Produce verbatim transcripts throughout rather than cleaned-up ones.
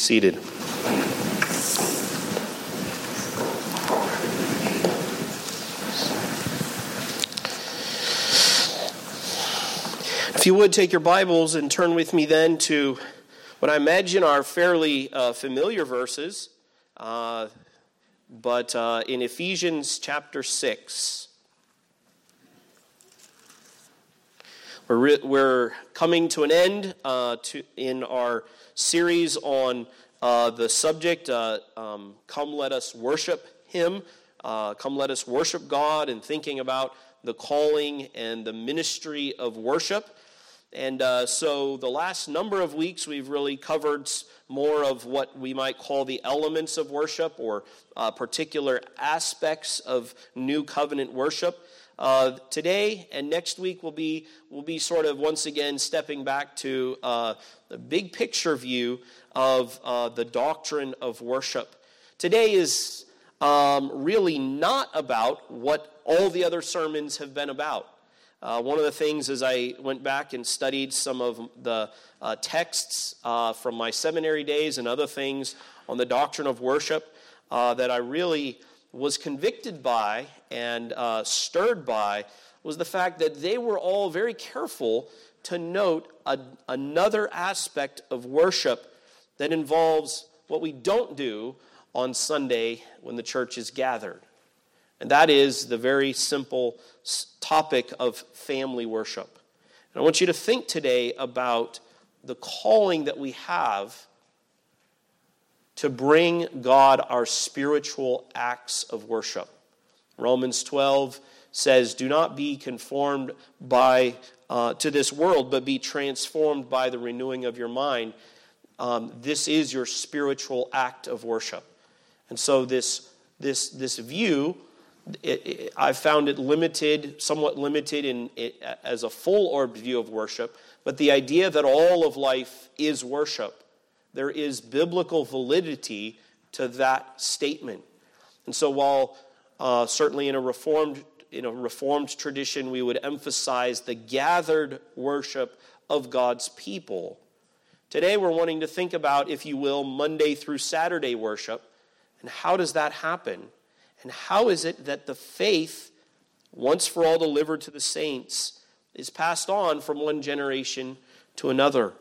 Seated. If you would take your Bibles and turn with me then to what I imagine are fairly uh, familiar verses, uh, but uh, in Ephesians chapter six. We're, re- we're coming to an end uh, to, in our series on uh, the subject, uh, um, Come Let Us Worship Him, uh, Come Let Us Worship God, and thinking about the calling and the ministry of worship. And uh, so the last number of weeks we've really covered more of what we might call the elements of worship or uh, particular aspects of New Covenant worship. Uh, today and next week will be will be sort of once again stepping back to uh, the big picture view of uh, the doctrine of worship. Today is um, really not about what all the other sermons have been about. Uh, one of the things as I went back and studied some of the uh, texts uh, from my seminary days and other things on the doctrine of worship uh, that I really was convicted by and uh, stirred by was the fact that they were all very careful to note a, another aspect of worship that involves what we don't do on Sunday when the church is gathered. And that is the very simple topic of family worship. And I want you to think today about the calling that we have to bring God our spiritual acts of worship. Romans twelve says, do not be conformed by uh, to this world, but be transformed by the renewing of your mind. Um, this is your spiritual act of worship. And so this, this, this view, It, it, I've found it limited, somewhat limited in it, as a full-orbed view of worship, but the idea that all of life is worship, there is biblical validity to that statement. And so while uh, certainly in a reformed in a reformed tradition we would emphasize the gathered worship of God's people, today we're wanting to think about, if you will, Monday through Saturday worship, and how does that happen? And how is it that the faith, once for all delivered to the saints, is passed on from one generation to another?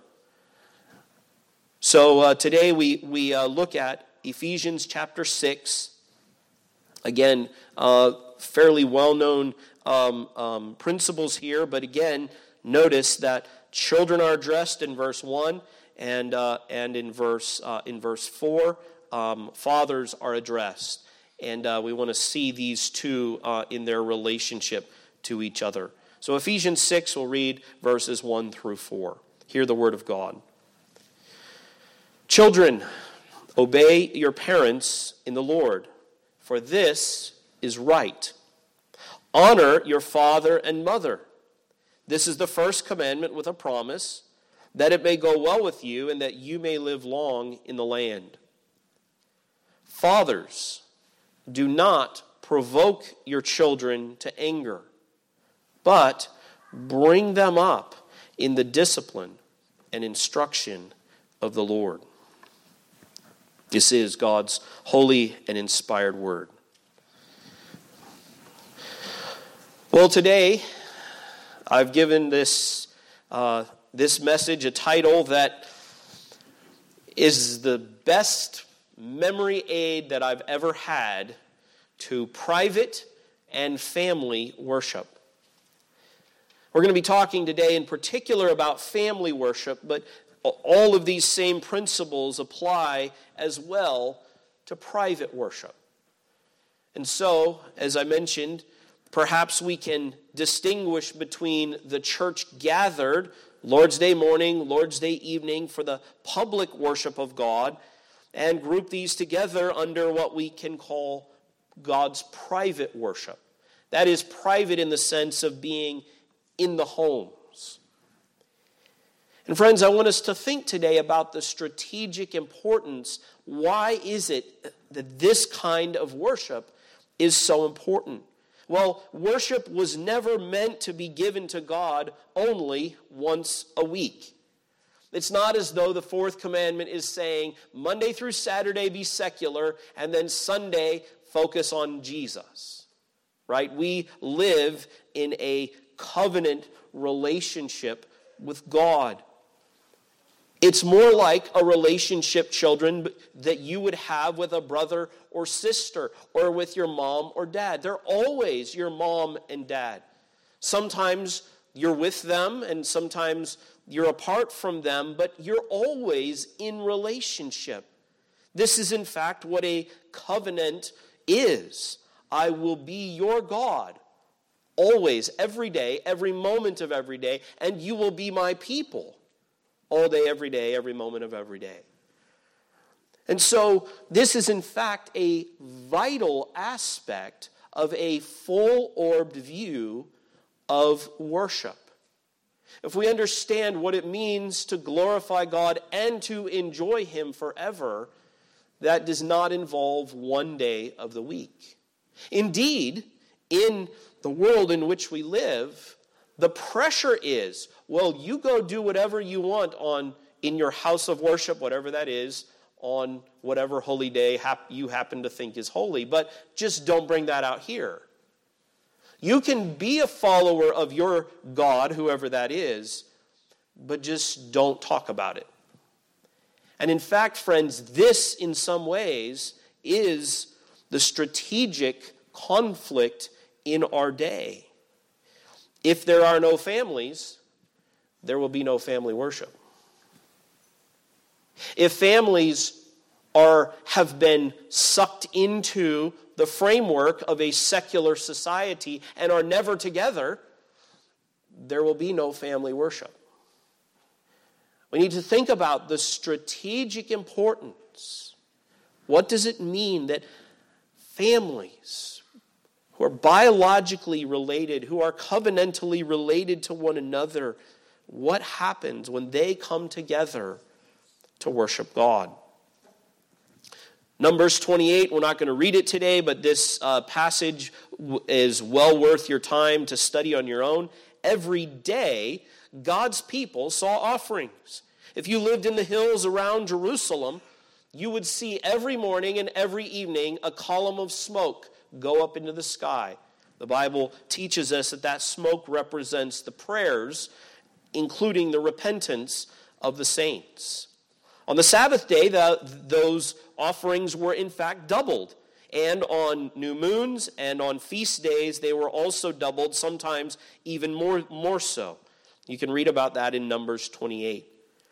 So uh, today we, we uh, look at Ephesians chapter six. Again, uh, fairly well-known um, um, principles here, but again, notice that children are addressed in verse one, and uh, and in verse uh, in verse four, um, fathers are addressed. And uh, we want to see these two uh, in their relationship to each other. So Ephesians six, we'll read verses one through four. Hear the word of God. Children, obey your parents in the Lord, for this is right. Honor your father and mother. This is the first commandment with a promise, that it may go well with you and that you may live long in the land. Fathers, do not provoke your children to anger, but bring them up in the discipline and instruction of the Lord. This is God's holy and inspired word. Well, today I've given this uh, this message a title that is the best memory aid that I've ever had to private and family worship. We're going to be talking today in particular about family worship, but all of these same principles apply as well to private worship. And so, as I mentioned, perhaps we can distinguish between the church gathered, Lord's Day morning, Lord's Day evening, for the public worship of God, and group these together under what we can call God's private worship. That is private in the sense of being in the homes. And friends, I want us to think today about the strategic importance. Why is it that this kind of worship is so important? Well, worship was never meant to be given to God only once a week. It's not as though the fourth commandment is saying Monday through Saturday be secular and then Sunday focus on Jesus, right? We live in a covenant relationship with God. It's more like a relationship, children, that you would have with a brother or sister or with your mom or dad. They're always your mom and dad. Sometimes you're with them and sometimes you're apart from them, but you're always in relationship. This is, in fact, what a covenant is. I will be your God always, every day, every moment of every day, and you will be my people all day, every day, every moment of every day. And so this is, in fact, a vital aspect of a full-orbed view of worship. If we understand what it means to glorify God and to enjoy Him forever, that does not involve one day of the week. Indeed, in the world in which we live, the pressure is, well, you go do whatever you want on in your house of worship, whatever that is, on whatever holy day hap- you happen to think is holy, but just don't bring that out here. You can be a follower of your God, whoever that is, but just don't talk about it. And in fact, friends, this in some ways is the strategic conflict in our day. If there are no families, there will be no family worship. If families are have been sucked into the framework of a secular society and are never together, there will be no family worship. We need to think about the strategic importance. What does it mean that families who are biologically related, who are covenantally related to one another, what happens when they come together to worship God? Numbers twenty-eight, we're not going to read it today, but this uh, passage w- is well worth your time to study on your own. Every day, God's people saw offerings. If you lived in the hills around Jerusalem, you would see every morning and every evening a column of smoke go up into the sky. The Bible teaches us that that smoke represents the prayers, including the repentance of the saints. On the Sabbath day, the, those offerings were in fact doubled. And on new moons and on feast days, they were also doubled, sometimes even more, more so. You can read about that in Numbers twenty-eight.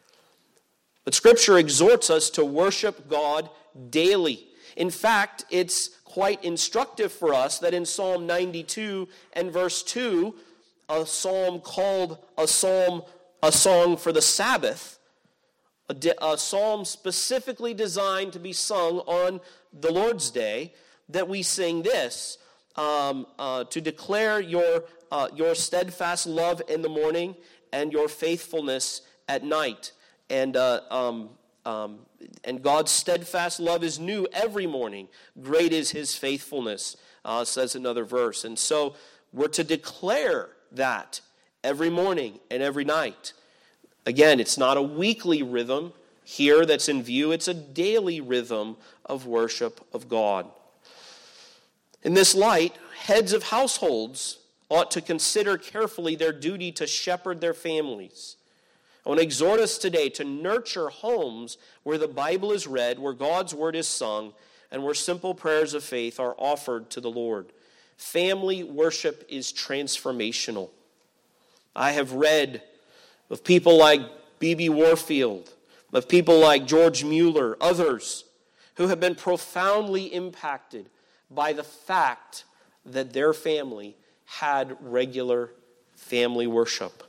But Scripture exhorts us to worship God daily. In fact, it's quite instructive for us that in Psalm ninety-two and verse two, a psalm called a psalm, a song for the Sabbath, a, de- a psalm specifically designed to be sung on the Lord's Day, that we sing this, um, uh, to declare your, uh, your steadfast love in the morning and your faithfulness at night. And uh, um, um, and God's steadfast love is new every morning. Great is His faithfulness, uh, says another verse. And so we're to declare that every morning and every night. Again, it's not a weekly rhythm here that's in view. It's a daily rhythm of worship of God. In this light, heads of households ought to consider carefully their duty to shepherd their families. I want to exhort us today to nurture homes where the Bible is read, where God's word is sung, and where simple prayers of faith are offered to the Lord. Family worship is transformational. I have read of people like B B Warfield, of people like George Mueller, others who have been profoundly impacted by the fact that their family had regular family worship.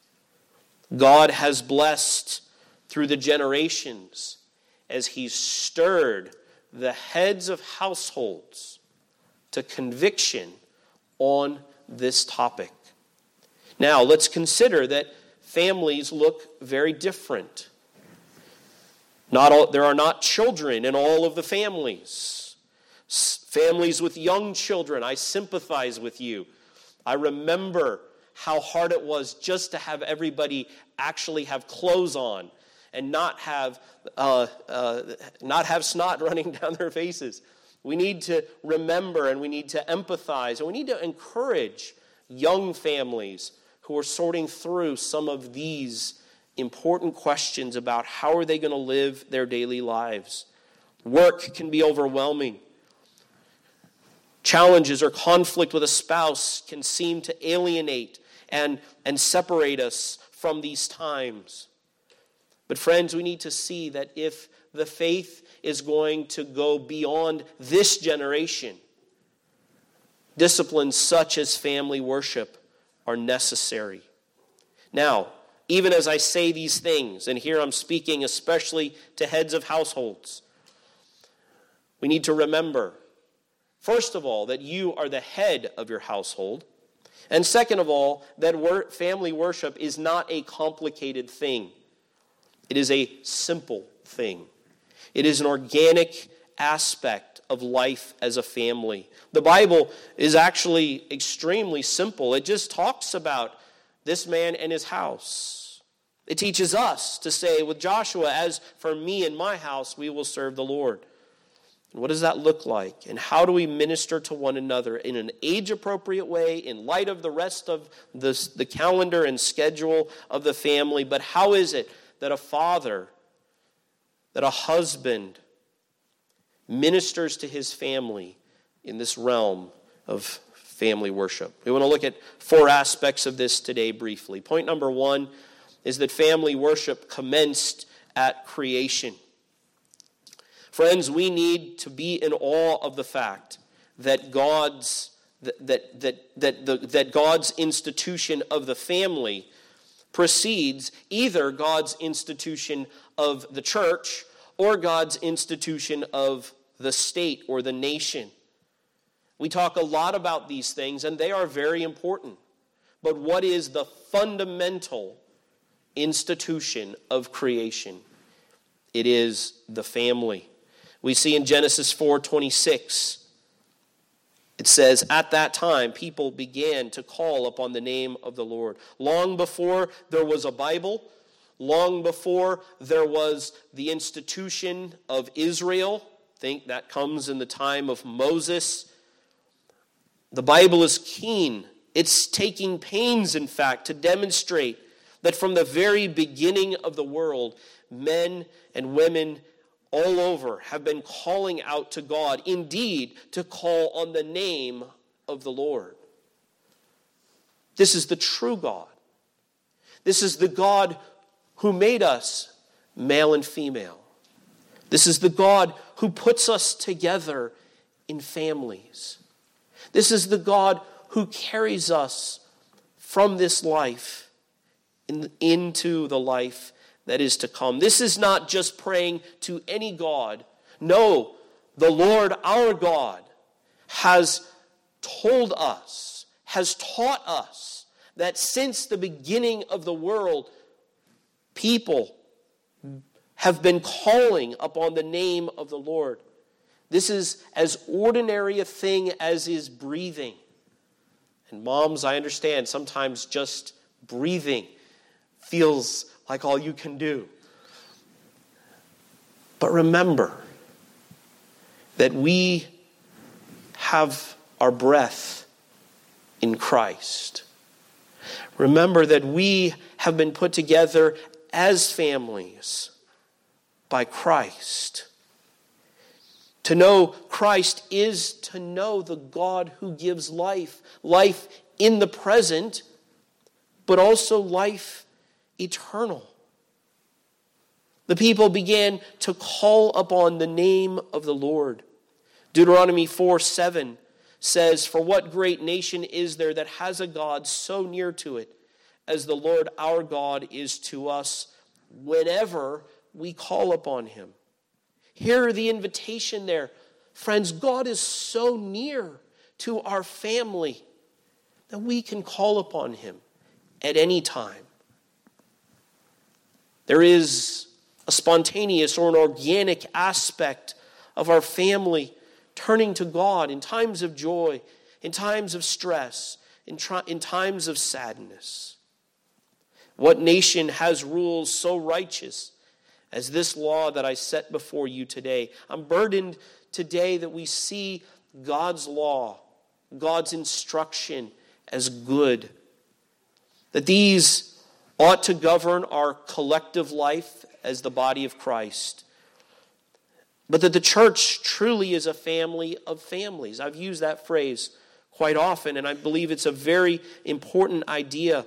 God has blessed through the generations as He's stirred the heads of households to conviction on this topic. Now, let's consider that families look very different. Not all, there are not children in all of the families. S- families with young children, I sympathize with you. I remember how hard it was just to have everybody actually have clothes on and not have uh, uh, not have snot running down their faces. We need to remember, and we need to empathize, and we need to encourage young families who are sorting through some of these important questions about how are they going to live their daily lives. Work can be overwhelming. Challenges or conflict with a spouse can seem to alienate and, and separate us from these times. But friends, we need to see that if the faith is going to go beyond this generation, disciplines such as family worship are necessary. Now, even as I say these things, and here I'm speaking especially to heads of households, we need to remember, first of all, that you are the head of your household. And second of all, that family worship is not a complicated thing. It is a simple thing. It is an organic aspect of life as a family. The Bible is actually extremely simple. It just talks about this man and his house. It teaches us to say with Joshua, as for me and my house, we will serve the Lord. And what does that look like? And how do we minister to one another in an age-appropriate way, in light of the rest of the, the calendar and schedule of the family? But how is it that a father, that a husband ministers to his family in this realm of family worship? We want to look at four aspects of this today briefly. Point number one is that family worship commenced at creation. Friends, we need to be in awe of the fact that God's that that that that, the, that God's institution of the family precedes either God's institution of the church or God's institution of the state or the nation. We talk a lot about these things, and they are very important. But what is the fundamental institution of creation? It is the family. We see in Genesis four twenty-six, it says, at that time, people began to call upon the name of the Lord. Long before there was a Bible, long before there was the institution of Israel, I think that comes in the time of Moses, the Bible is keen. It's taking pains, in fact, to demonstrate that from the very beginning of the world, men and women all over have been calling out to God, indeed, to call on the name of the Lord. This is the true God. This is the God who made us male and female. This is the God who puts us together in families. This is the God who carries us from this life in, into the life that is to come. This is not just praying to any God. No, the Lord our God has told us, has taught us that since the beginning of the world, people have been calling upon the name of the Lord. This is as ordinary a thing as is breathing. And moms, I understand, sometimes just breathing feels like all you can do. But remember that we have our breath in Christ. Remember that we have been put together as families by Christ. To know Christ is to know the God who gives life, life in the present, but also life eternal. The people began to call upon the name of the Lord. Deuteronomy four seven says, for what great nation is there that has a God so near to it as the Lord our God is to us whenever we call upon him? Hear the invitation there. Friends, God is so near to our family that we can call upon him at any time. There is a spontaneous or an organic aspect of our family turning to God in times of joy, in times of stress, in, tri- in times of sadness. What nation has rules so righteous as this law that I set before you today. I'm burdened today that we see God's law, God's instruction as good. That these ought to govern our collective life as the body of Christ. But that the church truly is a family of families. I've used that phrase quite often, and I believe it's a very important idea.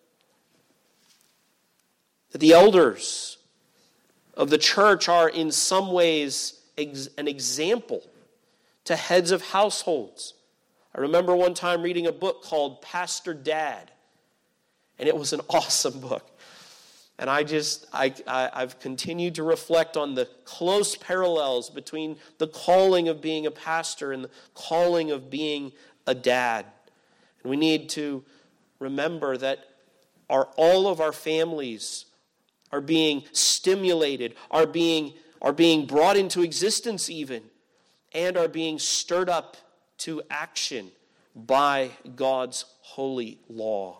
That the elders of the church are in some ways ex- an example to heads of households. I remember one time reading a book called Pastor Dad, and it was an awesome book. And I just, I, I, I've continued to reflect on the close parallels between the calling of being a pastor and the calling of being a dad. And we need to remember that our, all of our families are being stimulated, are being, are being brought into existence even, and are being stirred up to action by God's holy law.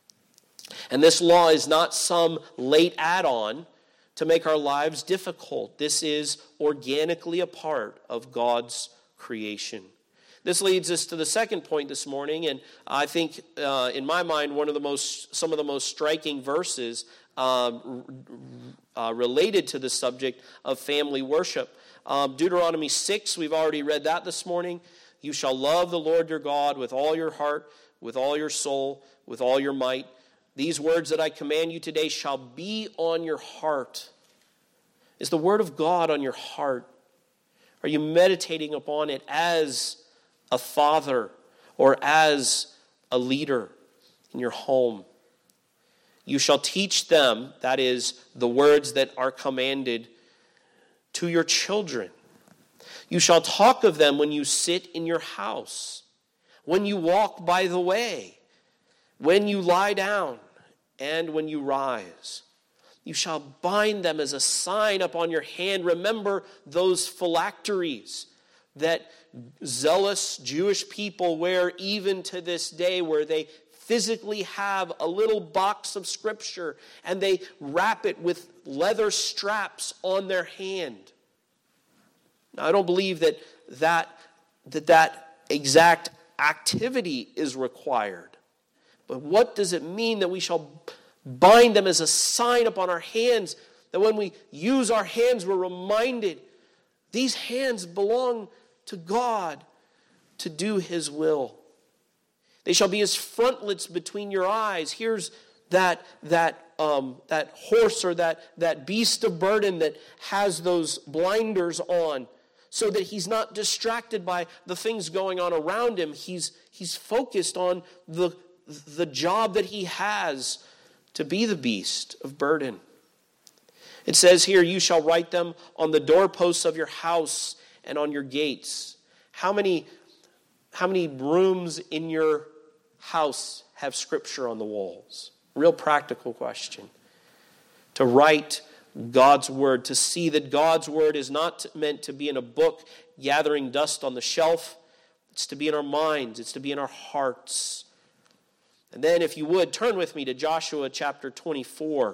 And this law is not some late add-on to make our lives difficult. This is organically a part of God's creation. This leads us to the second point this morning, and I think, uh, in my mind, one of the most, some of the most striking verses um, uh, related to the subject of family worship. Um, Deuteronomy six, we've already read that this morning. You shall love the Lord your God with all your heart, with all your soul, with all your might. These words that I command you today shall be on your heart. Is the word of God on your heart? Are you meditating upon it as a father or as a leader in your home? You shall teach them, that is, the words that are commanded, to your children. You shall talk of them when you sit in your house, when you walk by the way, when you lie down, and when you rise. You shall bind them as a sign upon your hand. Remember those phylacteries that zealous Jewish people wear even to this day, where they physically have a little box of scripture and they wrap it with leather straps on their hand. Now, I don't believe that that, that that exact activity is required. But what does it mean that we shall bind them as a sign upon our hands, that when we use our hands, we're reminded these hands belong to God to do His will. They shall be as frontlets between your eyes. Here's that, that, um, that horse or that, that beast of burden that has those blinders on, so that he's not distracted by the things going on around him. He's, he's focused on the, the job that he has to be the beast of burden. It says here, you shall write them on the doorposts of your house and on your gates. How many, how many rooms in your house have scripture on the walls? Real practical question. To write God's word, to see that God's word is not meant to be in a book gathering dust on the shelf. It's to be in our minds. It's to be in our hearts. And then, if you would, turn with me to Joshua chapter twenty-four.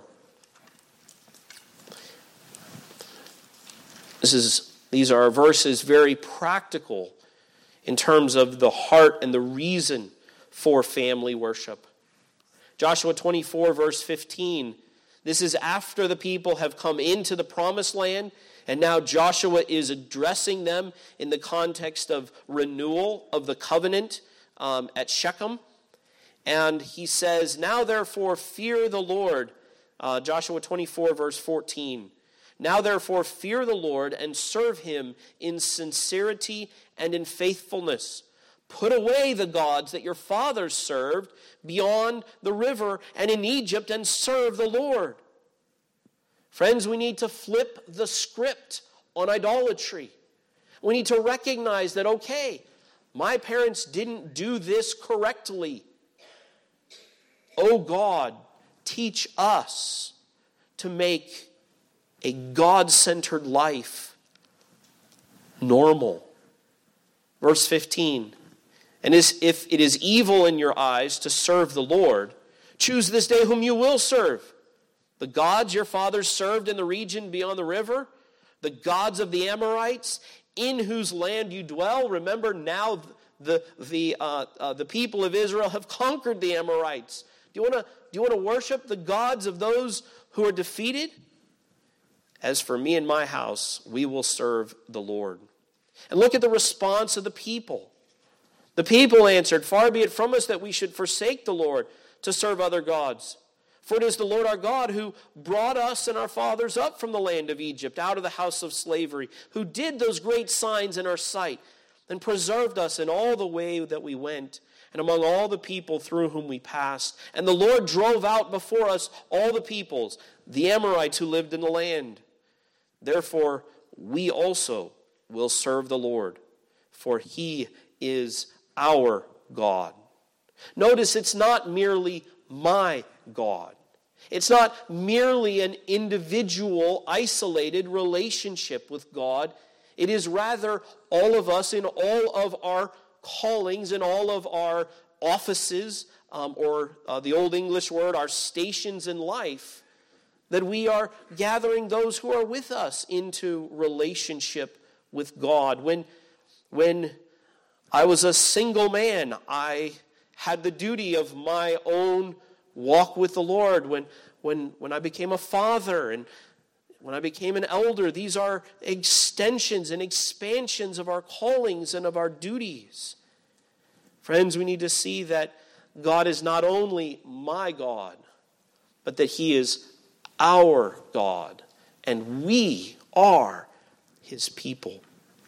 This is, these are verses very practical in terms of the heart and the reason for family worship. Joshua twenty-four, verse fifteen. This is after the people have come into the promised land, and now Joshua is addressing them in the context of renewal of the covenant um, at Shechem. And he says, now therefore fear the Lord. Uh, Joshua twenty-four, verse fourteen. Now therefore fear the Lord and serve Him in sincerity and in faithfulness. Put away the gods that your fathers served beyond the river and in Egypt, and serve the Lord. Friends, we need to flip the script on idolatry. We need to recognize that, okay, my parents didn't do this correctly. Oh God, teach us to make a God-centered life normal. Verse fifteen. And if it is evil in your eyes to serve the Lord, choose this day whom you will serve, The gods your fathers served in the region beyond the river, the gods of the Amorites, in whose land you dwell. Remember, now the the uh, uh, the people of Israel have conquered the Amorites. Do you want to do you want to worship the gods of those who are defeated? As for me and my house, we will serve the Lord. And look at the response of the people. The people answered, far be it from us that we should forsake the Lord to serve other gods. For it is the Lord our God who brought us and our fathers up from the land of Egypt, out of the house of slavery, who did those great signs in our sight, and preserved us in all the way that we went, and among all the people through whom we passed. And the Lord drove out before us all the peoples, the Amorites who lived in the land. Therefore, we also will serve the Lord, for he is our God. Notice it's not merely my God. It's not merely an individual, isolated relationship with God. It is rather all of us in all of our callings, in all of our offices, um, or uh, the Old English word, our stations in life, that we are gathering those who are with us into relationship with God. When, when I was a single man, I had the duty of my own walk with the Lord. When, when, when I became a father and when I became an elder, these are extensions and expansions of our callings and of our duties. Friends, we need to see that God is not only my God, but that he is our God, and we are his people.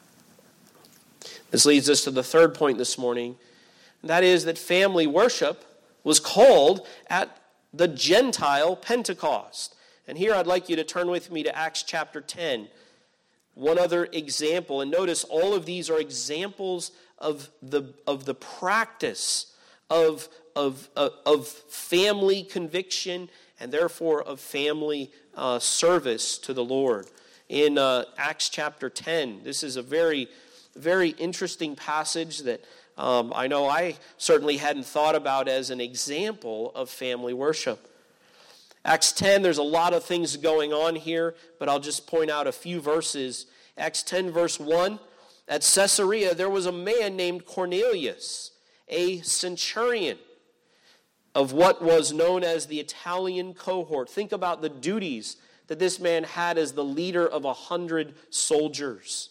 This leads us to the third point this morning, and that is that family worship was called at the Gentile Pentecost. And here I'd like you to turn with me to Acts chapter ten. One other example, and notice all of these are examples of the, of the practice of, of, of, of family conviction and therefore of family uh, service to the Lord. In uh, Acts chapter ten, this is a very, very interesting passage that um, I know I certainly hadn't thought about as an example of family worship. Acts ten, there's a lot of things going on here, but I'll just point out a few verses. Acts ten, verse one, at Caesarea, there was a man named Cornelius, a centurion of what was known as the Italian cohort. Think about the duties that this man had as the leader of a hundred soldiers.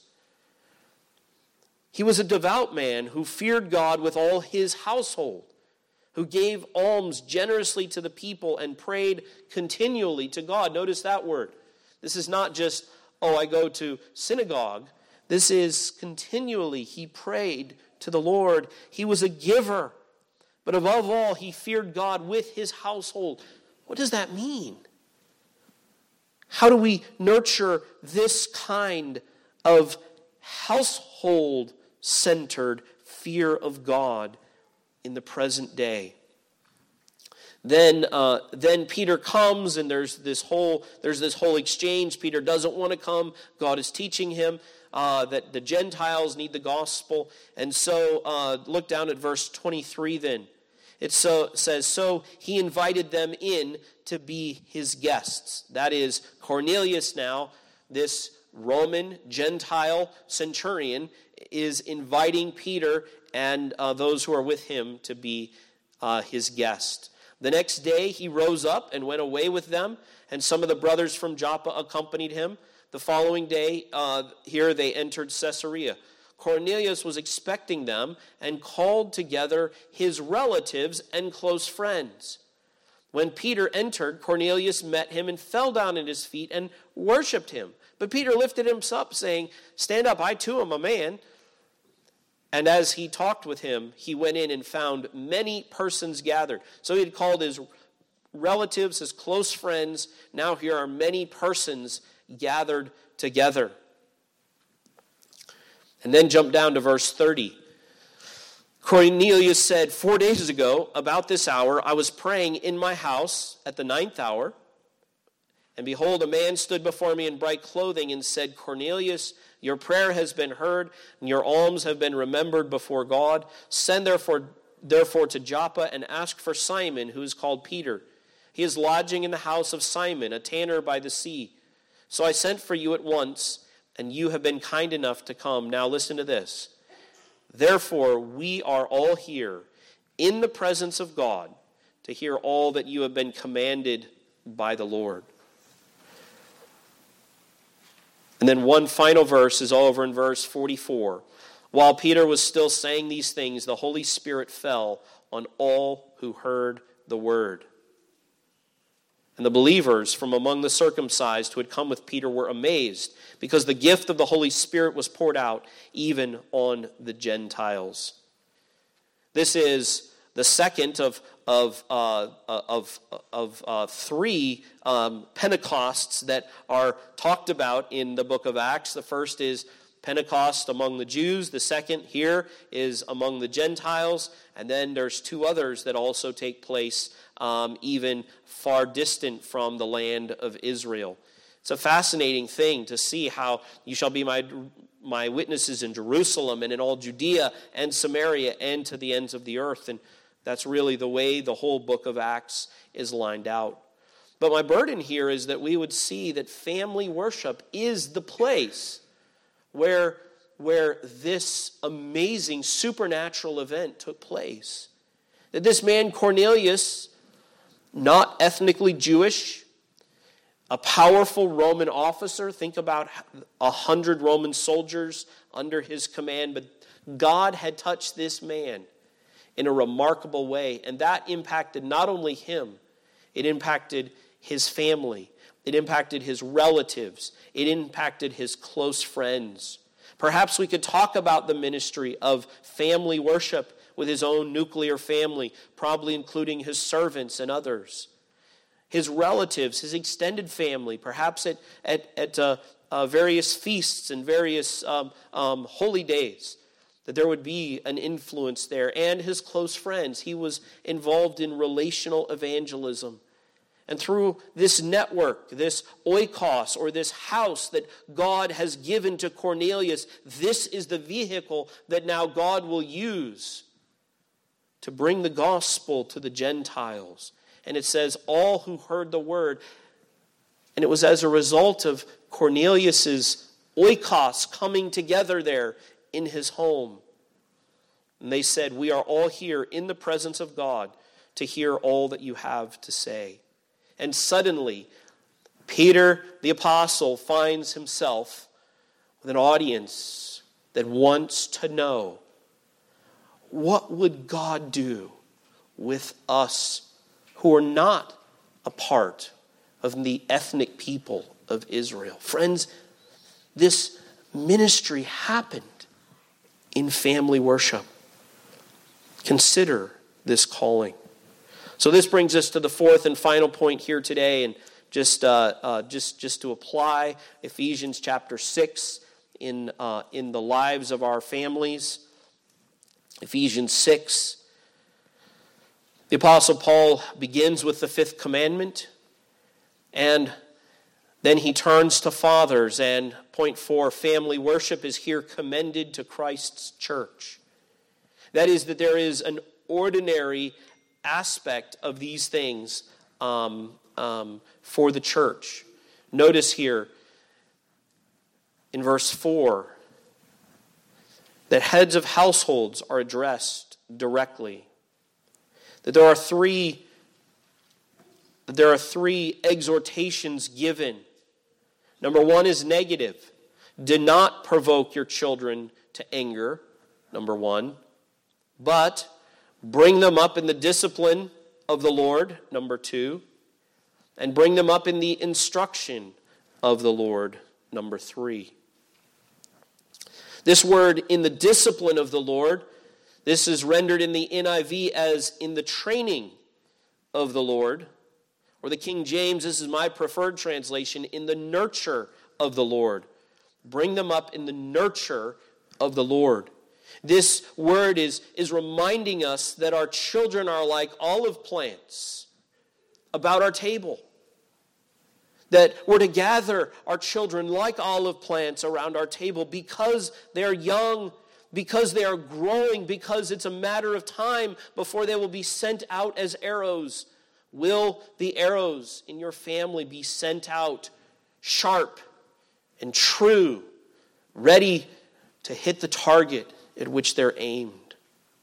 He was a devout man who feared God with all his household, who gave alms generously to the people and prayed continually to God. Notice that word. This is not just, oh, I go to synagogue. This is continually. He prayed to the Lord. He was a giver. But above all, he feared God with his household. What does that mean? How do we nurture this kind of household-centered fear of God in the present day? Then, uh, then Peter comes, and there's this whole there's this whole exchange. Peter doesn't want to come. God is teaching him uh, that the Gentiles need the gospel, and so uh, look down at verse twenty-three. Then it so says, so he invited them in to be his guests. That is Cornelius. Now, this Roman Gentile centurion is inviting Peter and uh, those who are with him to be uh, his guest. The next day he rose up and went away with them, and some of the brothers from Joppa accompanied him. The following day, uh, here they entered Caesarea. Cornelius was expecting them and called together his relatives and close friends. When Peter entered, Cornelius met him and fell down at his feet and worshipped him. But Peter lifted him up, saying, stand up, I too am a man. And as he talked with him, he went in and found many persons gathered. So he had called his relatives, his close friends. Now here are many persons gathered together. And then jump down to verse thirty. Cornelius said, four days ago, about this hour, I was praying in my house at the ninth hour. And behold, a man stood before me in bright clothing and said, Cornelius, your prayer has been heard, and your alms have been remembered before God. Send therefore, therefore to Joppa and ask for Simon, who is called Peter. He is lodging in the house of Simon, a tanner by the sea. So I sent for you at once, and you have been kind enough to come. Now listen to this. Therefore, we are all here in the presence of God to hear all that you have been commanded by the Lord. And then one final verse is over in verse forty-four. While Peter was still saying these things, the Holy Spirit fell on all who heard the word. And the believers from among the circumcised who had come with Peter were amazed, because the gift of the Holy Spirit was poured out even on the Gentiles. This is the second of of uh, of of uh, three um, Pentecosts that are talked about in the book of Acts. The first is Pentecost among the Jews. The second here is among the Gentiles. And then there's two others that also take place um, even far distant from the land of Israel. It's a fascinating thing to see how you shall be my my witnesses in Jerusalem and in all Judea and Samaria and to the ends of the earth. And that's really the way the whole book of Acts is lined out. But my burden here is that we would see that family worship is the place where, where this amazing supernatural event took place. That this man Cornelius, not ethnically Jewish, a powerful Roman officer, think about a hundred Roman soldiers under his command, but God had touched this man in a remarkable way. And that impacted not only him, it impacted his family. It impacted his relatives. It impacted his close friends. Perhaps we could talk about the ministry of family worship with his own nuclear family, probably including his servants and others. His relatives, his extended family, perhaps at, at, at uh, uh, various feasts and various um, um, holy days. That there would be an influence there. And his close friends. He was involved in relational evangelism. And through this network, this oikos, or this house that God has given to Cornelius, this is the vehicle that now God will use to bring the gospel to the Gentiles. And it says, all who heard the word. And it was as a result of Cornelius's oikos coming together there in his home. And they said, we are all here in the presence of God to hear all that you have to say. And suddenly, Peter the apostle finds himself with an audience that wants to know, what would God do with us who are not a part of the ethnic people of Israel? Friends, this ministry happened in family worship. Consider this calling. So this brings us to the fourth and final point here today, and just uh, uh, just just to apply Ephesians chapter six in uh, in the lives of our families. Ephesians six. The Apostle Paul begins with the fifth commandment, and then he turns to fathers, and point four, family worship is here commended to Christ's church. That is, that there is an ordinary aspect of these things um, um, for the church. Notice here in verse four that heads of households are addressed directly. That there are three, that there are three exhortations given. Number one is negative. Do not provoke your children to anger, number one. But bring them up in the discipline of the Lord, number two. And bring them up in the instruction of the Lord, number three. This word, in the discipline of the Lord, this is rendered in the N I V as in the training of the Lord. Or the King James, this is my preferred translation, in the nurture of the Lord. Bring them up in the nurture of the Lord. This word is, is reminding us that our children are like olive plants about our table. That we're to gather our children like olive plants around our table because they're young, because they are growing, because it's a matter of time before they will be sent out as arrows Will the arrows in your family be sent out sharp and true, ready to hit the target at which they're aimed?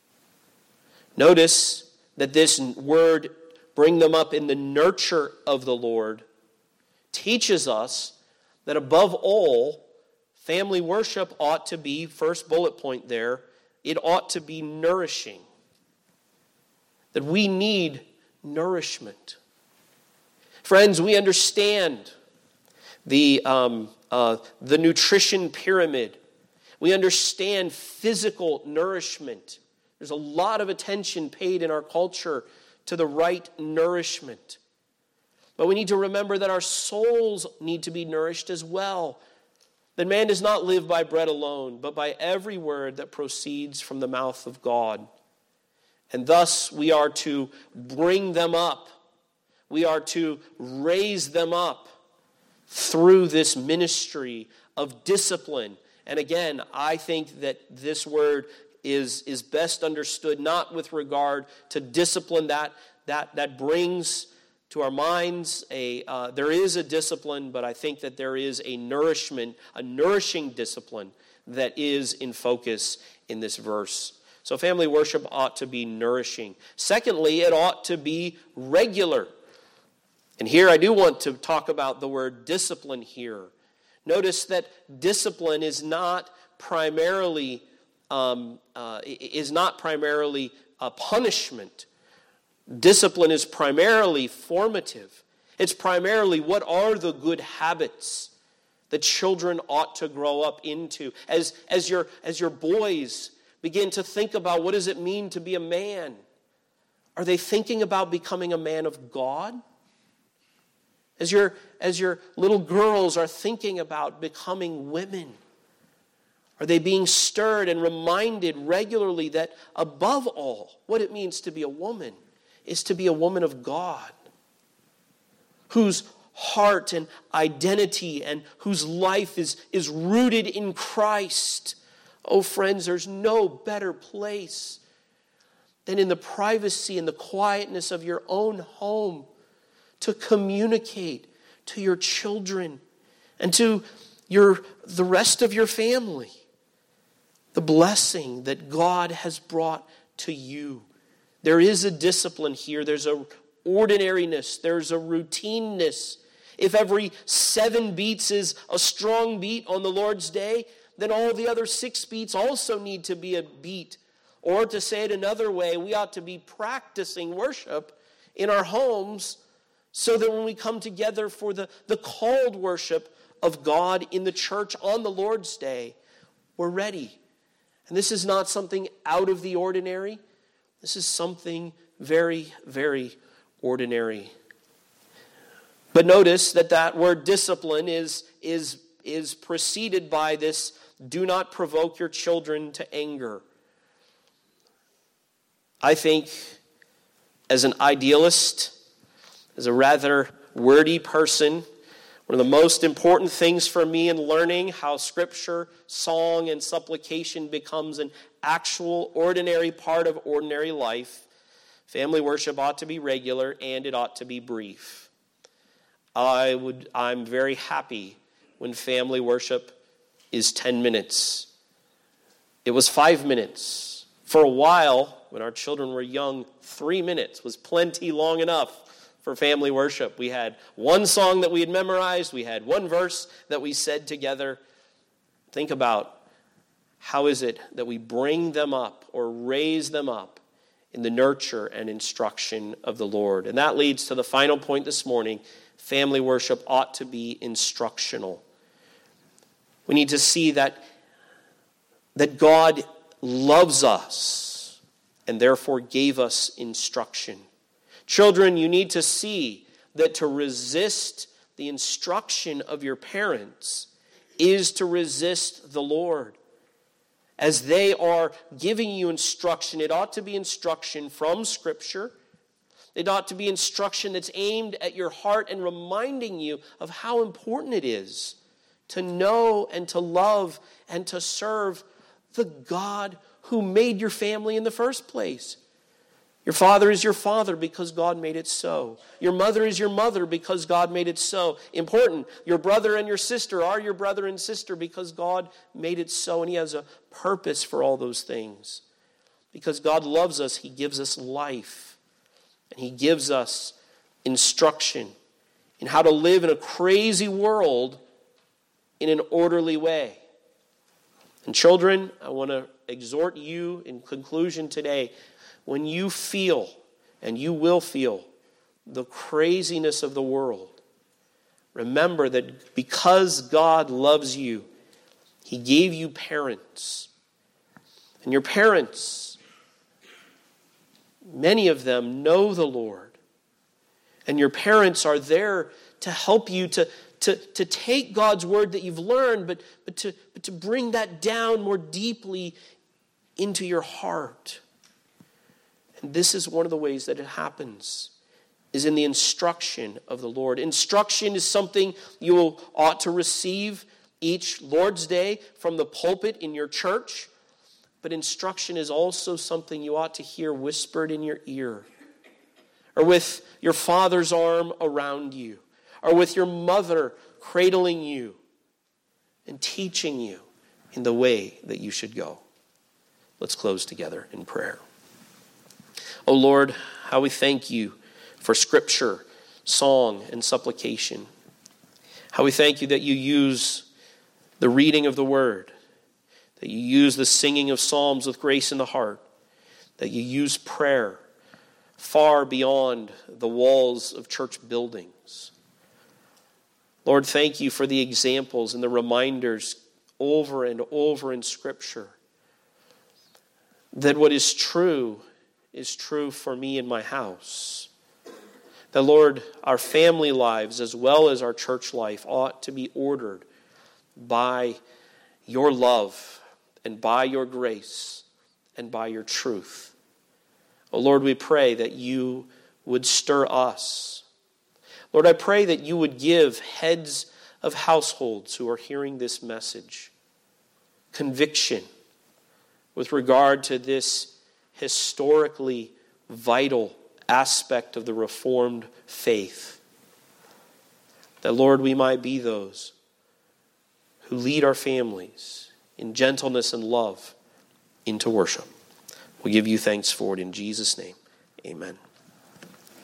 Notice that this word, bring them up in the nurture of the Lord, teaches us that above all, family worship ought to be, first bullet point there, it ought to be nourishing. That we need nourishment. Friends, we understand the, um, uh, the nutrition pyramid. We understand physical nourishment. There's a lot of attention paid in our culture to the right nourishment. But we need to remember that our souls need to be nourished as well. That man does not live by bread alone, but by every word that proceeds from the mouth of God. And thus we are to bring them up. We are to raise them up through this ministry of discipline. And again, I think that this word is, is best understood not with regard to discipline that, that, that brings to our minds a uh, there is a discipline, but I think that there is a nourishment, a nourishing discipline that is in focus in this verse. So family worship ought to be nourishing. Secondly, it ought to be regular. And here I do want to talk about the word discipline here. Notice that discipline is not primarily um, uh, is not primarily a punishment. Discipline is primarily formative. It's primarily what are the good habits that children ought to grow up into. As, as, your, as your boys begin to think about what does it mean to be a man, are they thinking about becoming a man of God? As your, as your little girls are thinking about becoming women, are they being stirred and reminded regularly that above all, what it means to be a woman is to be a woman of God, whose heart and identity and whose life is, is rooted in Christ. Oh, friends, there's no better place than in the privacy and the quietness of your own home to communicate to your children and to your the rest of your family the blessing that God has brought to you. There is a discipline here. There's a ordinariness. There's a routineness. If every seven beats is a strong beat on the Lord's day, then all the other six beats also need to be a beat. Or to say it another way, we ought to be practicing worship in our homes so that when we come together for the, the called worship of God in the church on the Lord's day, we're ready. And this is not something out of the ordinary. This is something very, very ordinary. But notice that that word discipline is, is, is preceded by this, do not provoke your children to anger. I think as an idealist, as a rather wordy person, one of the most important things for me in learning how Scripture, song, and supplication becomes an actual ordinary part of ordinary life, family worship ought to be regular and it ought to be brief. I would, I'm very happy when family worship is ten minutes. It was five minutes. For a while, when our children were young, three minutes was plenty long enough for family worship. We had one song that we had memorized. We had one verse that we said together. Think about how is it that we bring them up or raise them up in the nurture and instruction of the Lord. And that leads to the final point this morning. Family worship ought to be instructional. We need to see that, that God loves us and therefore gave us instruction. Children, you need to see that to resist the instruction of your parents is to resist the Lord. As they are giving you instruction, it ought to be instruction from Scripture. It ought to be instruction that's aimed at your heart and reminding you of how important it is to know and to love and to serve the God who made your family in the first place. Your father is your father because God made it so. Your mother is your mother because God made it so. Important, your brother and your sister are your brother and sister because God made it so, and he has a purpose for all those things. Because God loves us, he gives us life, and he gives us instruction in how to live in a crazy world in an orderly way. And children, I want to exhort you in conclusion today, when you feel, and you will feel, the craziness of the world, remember that because God loves you, he gave you parents. And your parents, many of them know the Lord. And your parents are there to help you to, to, to take God's word that you've learned, but, but, to, but to bring that down more deeply into your heart. And this is one of the ways that it happens, is in the instruction of the Lord. Instruction is something you will, ought to receive each Lord's Day from the pulpit in your church. But instruction is also something you ought to hear whispered in your ear, or with your father's arm around you, or with your mother cradling you and teaching you in the way that you should go. Let's close together in prayer. Oh Lord, how we thank you for scripture, song, and supplication. How we thank you that you use the reading of the word, that you use the singing of psalms with grace in the heart, that you use prayer far beyond the walls of church buildings. Lord, thank you for the examples and the reminders over and over in Scripture that what is true is true for me and my house. That, Lord, our family lives as well as our church life ought to be ordered by your love and by your grace and by your truth. Oh, Lord, we pray that you would stir us. Lord, I pray that you would give heads of households who are hearing this message conviction with regard to this historically vital aspect of the Reformed faith. That, Lord, we might be those who lead our families in gentleness and love into worship. We give you thanks for it in Jesus' name. Amen.